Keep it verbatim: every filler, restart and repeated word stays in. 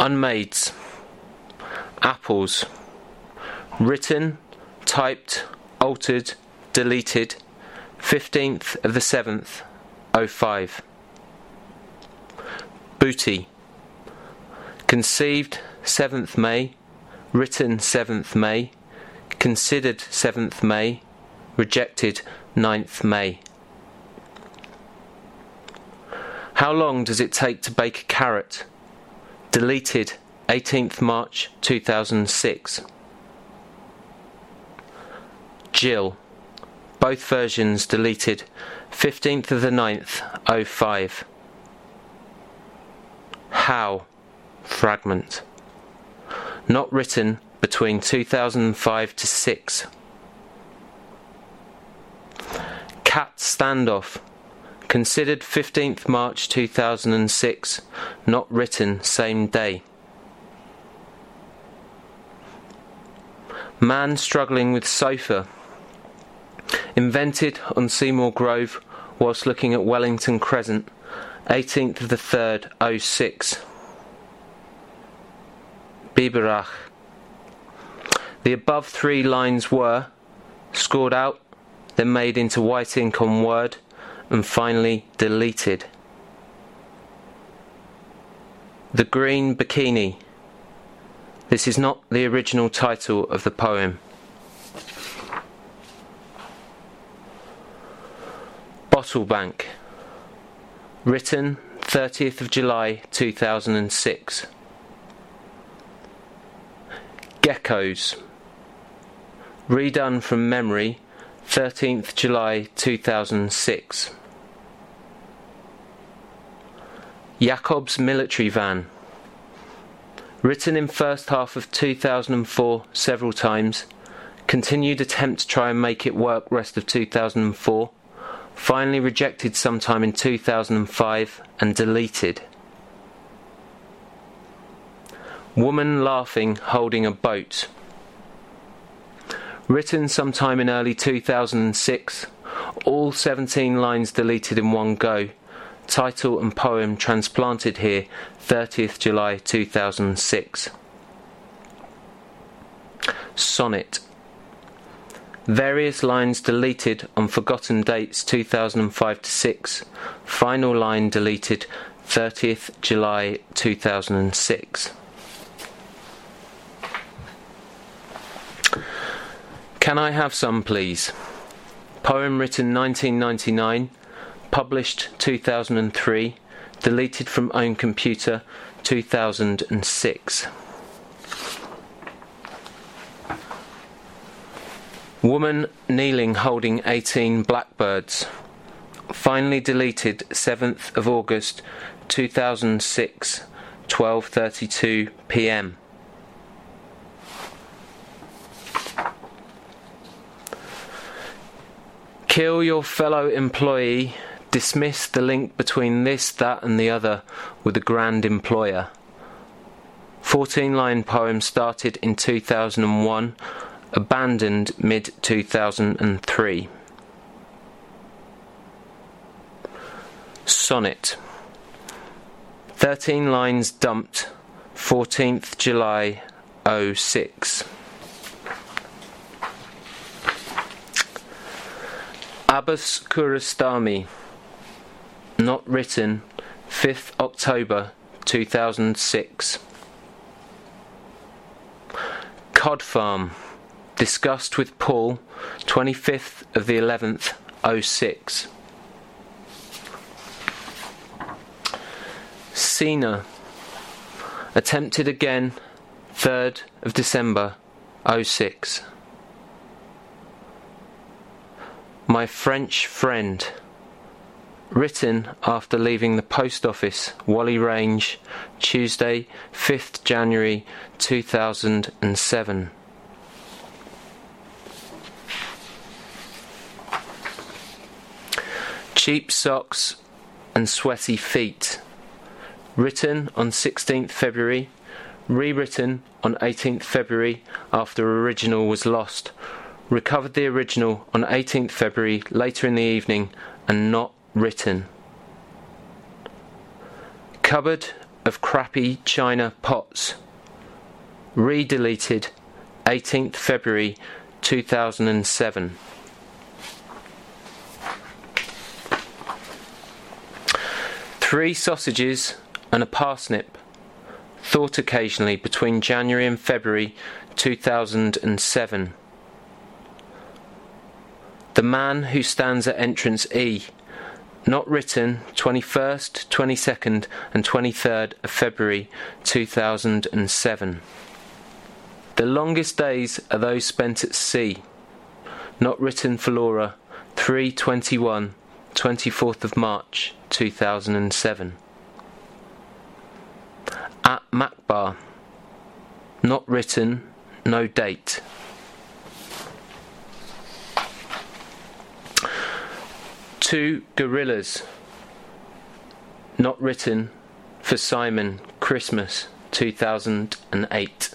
Unmades. Apples. Written, typed, altered, deleted, fifteenth of the seventh, oh five. Booty. Conceived seventh May, written seventh May, considered seventh May, rejected ninth May. How long does it take to bake a carrot? Deleted eighteenth March two thousand six. Jill. Both versions deleted fifteenth of the ninth, oh five. How. Fragment. Not written between two thousand five to six. Cat standoff. Considered fifteenth March two thousand six. Not written same day. Man struggling with sofa. Invented on Seymour Grove whilst looking at Wellington Crescent, eighteenth of the third, oh six. Biberach. The above three lines were scored out, then made into white ink on Word, and finally deleted. The Green Bikini. This is not the original title of the poem. Bottle Bank. Written thirtieth of July two thousand six. Geckos. Redone from memory thirteenth of July two thousand six. Jacob's military van. Written in first half of two thousand four several times. Continued attempt to try and make it work rest of two thousand four. Finally rejected sometime in two thousand five and deleted. Woman laughing holding a boat. Written sometime in early two thousand six. All seventeen lines deleted in one go. Title and poem transplanted here thirtieth of July two thousand six. Sonnet. Various lines deleted on forgotten dates two thousand five to six. Final line deleted thirtieth of July two thousand six. Can I Have Some Please? Poem written nineteen ninety-nine, published two thousand three, deleted from own computer two thousand six. Woman kneeling holding eighteen blackbirds. Finally deleted seventh of August two thousand six, twelve thirty-two p m. Kill your fellow employee. Dismiss the link between this, that and the other with a grand employer. fourteen-line poem started in two thousand one, abandoned mid two thousand three. Sonnet. thirteen lines dumped, fourteenth of July oh six. Abbas Kurastami. Not written, fifth of October two thousand six. Cod Farm. Discussed with Paul, twenty-fifth of the eleventh, oh six. Sina. Attempted again, third of December, oh six. My French Friend. Written after leaving the post office, Whalley Range, Tuesday, fifth of January two thousand seven. Cheap Socks and Sweaty Feet. Written on sixteenth of February, rewritten on eighteenth of February after original was lost. Recovered the original on eighteenth of February later in the evening and not written. Cupboard of crappy china pots. Re-deleted eighteenth February two thousand seven. Three sausages and a parsnip. Thought occasionally between January and February two thousand seven. The man who stands at entrance E. Not written twenty-first, twenty-second and twenty-third of February two thousand seven. The longest days are those spent at sea. Not written for Laura three twenty-one, twenty-fourth of March two thousand seven. At Macbar. Not written, no date. Two gorillas. Not written for Simon, Christmas two thousand eight.